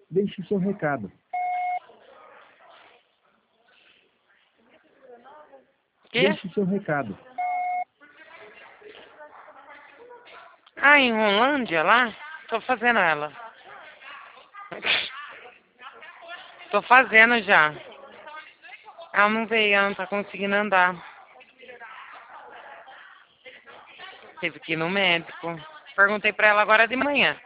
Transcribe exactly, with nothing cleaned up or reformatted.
Deixe seu recado. Quê? Deixe seu recado. Ah, em Rolândia, lá? Tô fazendo ela. Tô fazendo já. Ela não veio, ela não tá conseguindo andar. Teve que ir no médico. Perguntei pra ela agora de manhã.